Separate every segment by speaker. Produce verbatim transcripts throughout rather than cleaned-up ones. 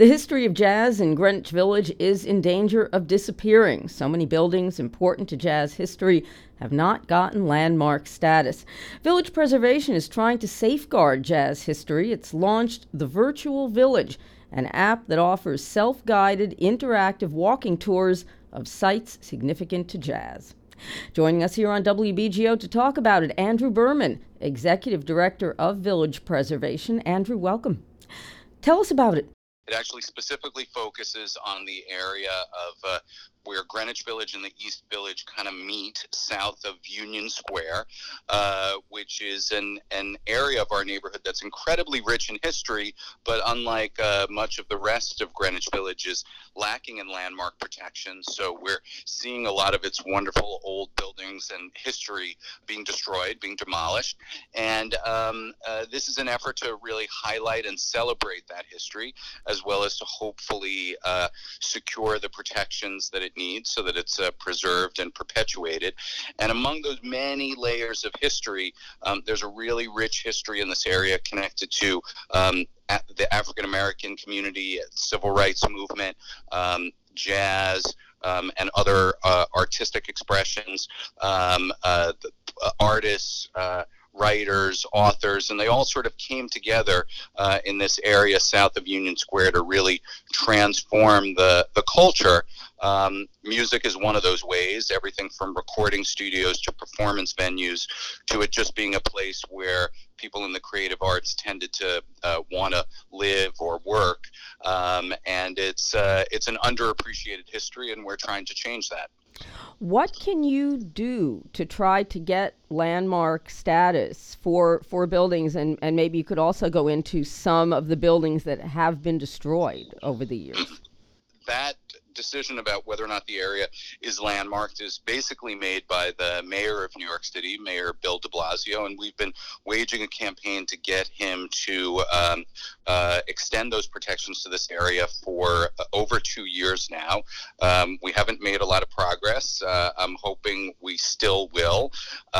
Speaker 1: The history of jazz in Greenwich Village is in danger of disappearing. So many buildings important to jazz history have not gotten landmark status. Village Preservation is trying to safeguard jazz history. It's launched the Virtual Village, an app that offers self-guided, interactive walking tours of sites significant to jazz. Joining us here on W B G O to talk about it, Andrew Berman, Executive Director of Village Preservation. Andrew, welcome. Tell us about it.
Speaker 2: It actually specifically focuses on the area of uh, where Greenwich Village and the East Village kind of meet south of Union Square, uh, which is an, an area of our neighborhood that's incredibly rich in history, but unlike uh, much of the rest of Greenwich Village is lacking in landmark protection. So we're seeing a lot of its wonderful old buildings and history being destroyed, being demolished. And um, uh, this is an effort to really highlight and celebrate that history, as well as to hopefully uh, secure the protections that it needs so that it's uh, preserved and perpetuated. And among those many layers of history, um, there's a really rich history in this area connected to um, the African American community, civil rights movement, um, jazz, um, and other uh, artistic expressions, um, uh, the, uh, artists, uh, writers, authors, and they all sort of came together uh, in this area south of Union Square to really transform the, the culture. Um, music is one of those ways, everything from recording studios to performance venues to it just being a place where people in the creative arts tended to uh, want to live or work. Um, and it's uh, it's an underappreciated history, and we're trying to change that.
Speaker 1: What can you do to try to get landmark status for for buildings, and, and maybe you could also go into some of the buildings that have been destroyed over the years?
Speaker 2: That decision about whether or not the area is landmarked is basically made by the mayor of New York City, Mayor Bill de Blasio, and we've been waging a campaign to get him to um, uh, extend those protections to this area for uh, over two years now. Um, we haven't made a lot of progress. Uh, I'm hoping we still will.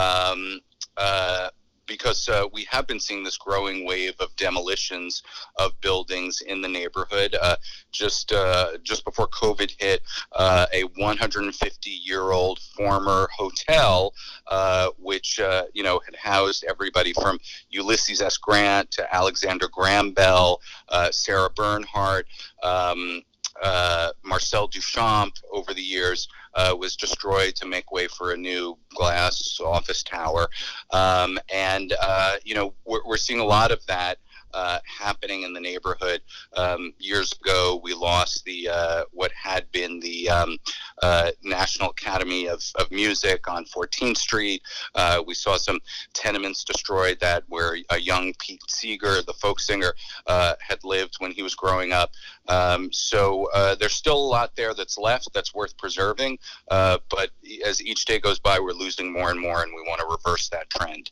Speaker 2: Um, uh, because uh, we have been seeing this growing wave of demolitions of buildings in the neighborhood. Uh, just uh, just before COVID hit, uh, a one hundred fifty year old former hotel, uh, which uh, you know had housed everybody from Ulysses S. Grant to Alexander Graham Bell, uh, Sarah Bernhardt, um, uh, Marcel Duchamp over the years, Uh, was destroyed to make way for a new glass office tower. Um, and, uh, you know, we're, we're seeing a lot of that uh, happening in the neighborhood. Um, years ago, we lost the uh, what had been the um, uh, National Academy of, of Music on fourteenth Street. Uh, we saw some tenements destroyed that where a young Pete Seeger, the folk singer, uh, had lived when he was growing up. Um, so uh, there's still a lot there that's left that's worth preserving. Uh, but as each day goes by, we're losing more and more, and we want to reverse that trend.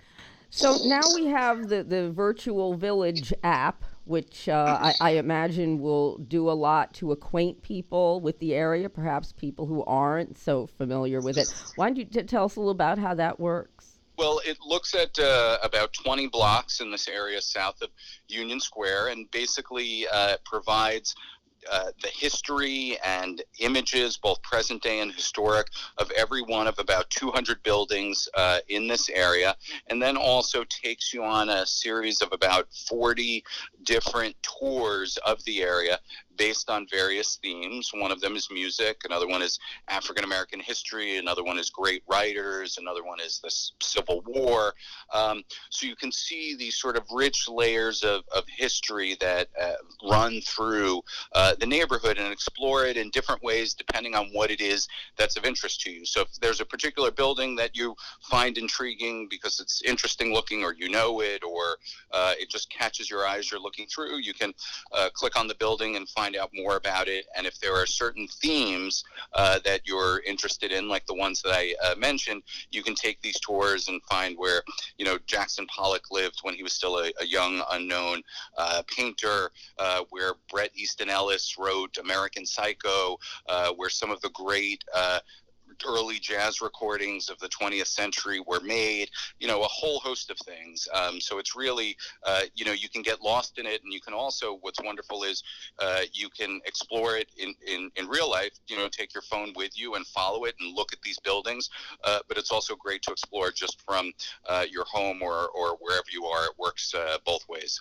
Speaker 1: So now we have the, the Virtual Village app, which uh, I, I imagine will do a lot to acquaint people with the area, perhaps people who aren't so familiar with it. Why don't you t- tell us a little about how that works?
Speaker 2: Well, it looks at uh, about twenty blocks in this area south of Union Square, and basically uh, provides Uh, the history and images, both present day and historic, of every one of about two hundred buildings uh, in this area, and then also takes you on a series of about forty different tours of the area based on various themes. One of them is music, another one is African American history, another one is great writers, another one is the Civil War. Um, so you can see these sort of rich layers of, of history that uh, run through uh, the neighborhood, and explore it in different ways depending on what it is that's of interest to you. So if there's a particular building that you find intriguing because it's interesting looking, or you know it, or uh, it just catches your eyes, you're looking through, you can uh, click on the building and find out more about it. And if there are certain themes uh, that you're interested in, like the ones that I uh, mentioned, you can take these tours and find where, you know, Jackson Pollock lived when he was still a, a young, unknown uh, painter, uh, where Bret Easton Ellis wrote American Psycho, uh, where some of the great uh, early jazz recordings of the twentieth century were made, you know, a whole host of things. Um, so it's really, uh, you know, you can get lost in it, and you can also, what's wonderful is uh, you can explore it in, in, in real life, you know, take your phone with you and follow it and look at these buildings. Uh, but it's also great to explore just from uh, your home or, or wherever you are. It works uh, both ways.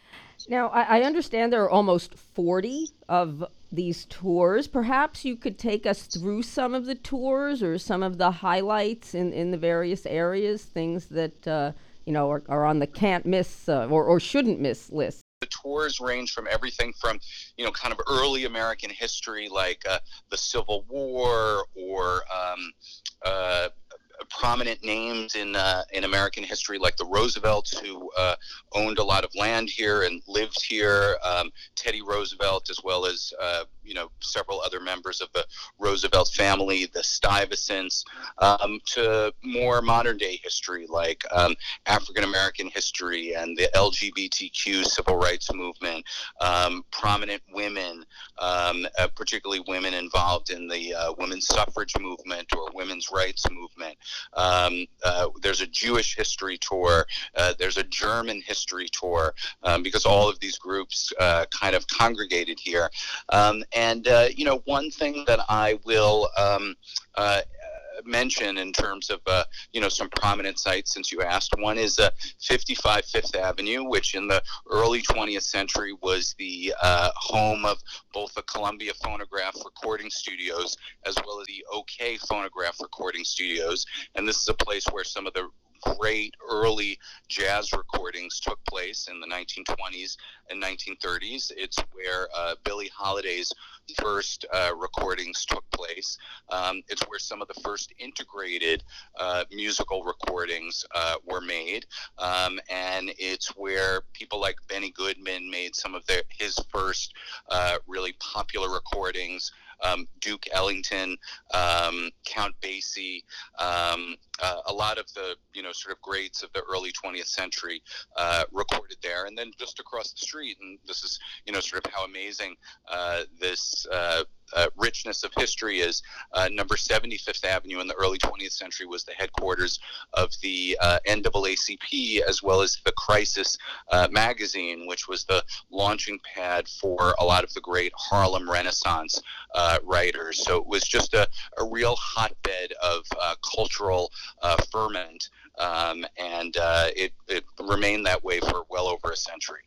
Speaker 1: Now, I, I understand there are almost forty of these tours. Perhaps you could take us through some of the tours or some of the highlights in, in the various areas, things that, uh, you know, are, are on the can't miss uh, or, or shouldn't miss list.
Speaker 2: The tours range from everything from, you know, kind of early American history, like uh, the Civil War, or um, uh, prominent names in uh, in American history, like the Roosevelts, who uh, owned a lot of land here and lived here. Um, Teddy Roosevelt, as well as uh, you know several other members of the Roosevelt family, the Stuyvesants, um, to more modern day history, like um, African American history and the L G B T Q civil rights movement. Um, prominent women, um, uh, particularly women involved in the uh, women's suffrage movement or women's rights movement. Um, uh, there's a Jewish history tour. Uh, there's a German history tour, um, because all of these groups uh, kind of congregated here. Um, and, uh, you know, one thing that I will um, uh, mention in terms of, uh, you know, some prominent sites, since you asked, one is uh, fifty-five Fifth Avenue, which in the early twentieth century was the uh, home of both the Columbia Phonograph recording studios as well as the OK Phonograph recording studios. And this is a place where some of the great early jazz recordings took place in the nineteen twenties and nineteen thirties. It's where uh, Billie Holiday's first uh, recordings took place. Um, it's where some of the first integrated uh, musical recordings uh, were made. Um, and it's where people like Benny Goodman made some of their, his first uh, really popular recordings. Um, Duke Ellington, um, Count Basie, um, uh, a lot of the, you know, sort of greats of the early twentieth century uh, recorded there. And then just across the street, and this is, you know, sort of how amazing uh, this uh, uh, richness of history is, uh, number seventy-fifth Avenue in the early twentieth century was the headquarters of the uh, N double A C P, as well as the Crisis uh, magazine, which was the launching pad for a lot of the great Harlem Renaissance uh, writers. So it was just a, a real hotbed of uh, cultural uh, ferment, um, and uh, it, it remained that way for well over a century.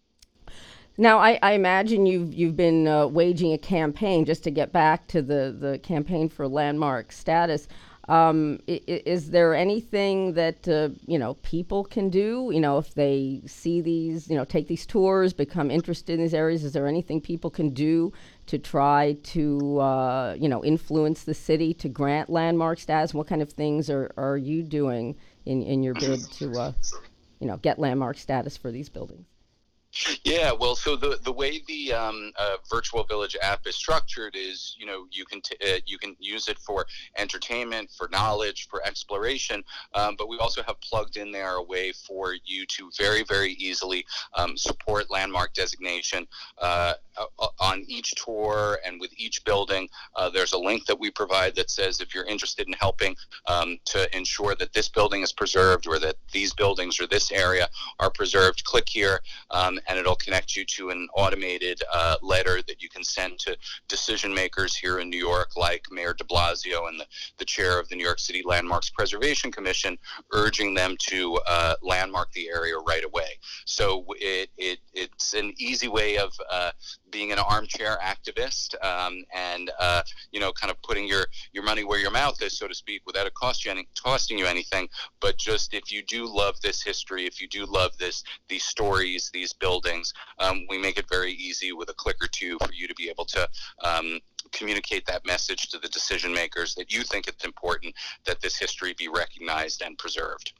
Speaker 1: Now, I, I imagine you've you've been uh, waging a campaign, just to get back to the, the campaign for landmark status. Um, is, is there anything that uh, you know people can do? You know, if they see these, you know, take these tours, become interested in these areas, is there anything people can do to try to uh, you know influence the city to grant landmark status? What kind of things are, are you doing in, in your bid to uh, you know get landmark status for these buildings?
Speaker 2: Yeah, well, so the the way the um, uh, Virtual Village app is structured is, you know, you can t- uh, you can use it for entertainment, for knowledge, for exploration, um, but we also have plugged in there a way for you to very, very easily um, support landmark designation uh, on each tour and with each building. Uh, there's a link that we provide that says if you're interested in helping um, to ensure that this building is preserved, or that these buildings or this area are preserved, click here. Um, and it'll connect you to an automated uh, letter that you can send to decision makers here in New York, like Mayor de Blasio and the, the chair of the New York City Landmarks Preservation Commission, urging them to uh, landmark the area right away. So it, it it's an easy way of uh, being an armchair activist, um, and uh, you know, kind of putting your, your money where your mouth is, so to speak, without it cost you any, costing you anything. But just if you do love this history, if you do love this these stories, these buildings, buildings, um, we make it very easy with a click or two for you to be able to um, communicate that message to the decision makers that you think it's important that this history be recognized and preserved.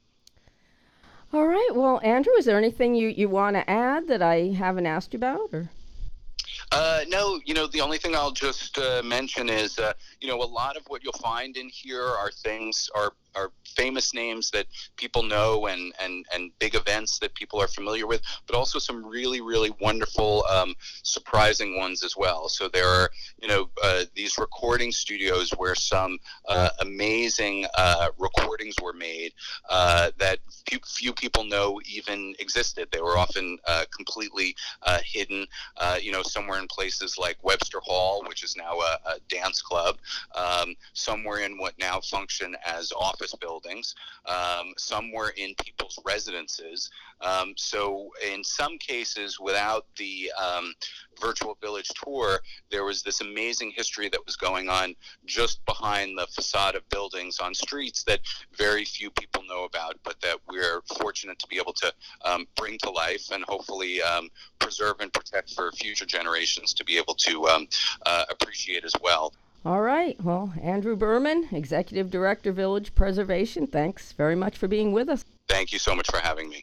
Speaker 1: All right. Well, Andrew, is there anything you, you want to add that I haven't asked you about? Or?
Speaker 2: Uh, no, you know, the only thing I'll just uh, mention is, uh, you know, a lot of what you'll find in here are things, are are famous names that people know and, and, and big events that people are familiar with, but also some really, really wonderful, um, surprising ones as well. So there are, you know, uh, these recording studios where some uh, amazing uh, recordings were made uh, that few, few people know even existed. They were often uh, completely uh, hidden, uh, you know, somewhere in places like Webster Hall, which is now a, a dance club, um, somewhere in what now function as office buildings, um, somewhere in people's residences. Um, so in some cases, without the um, virtual village tour, there was this amazing history that was going on just behind the facade of buildings on streets that very few people know about, but that we're fortunate to be able to um, bring to life and hopefully um, preserve and protect for future generations to be able to um, uh, appreciate as well.
Speaker 1: All right. Well, Andrew Berman, Executive Director, Village Preservation, thanks very much for being with us.
Speaker 2: Thank you so much for having me.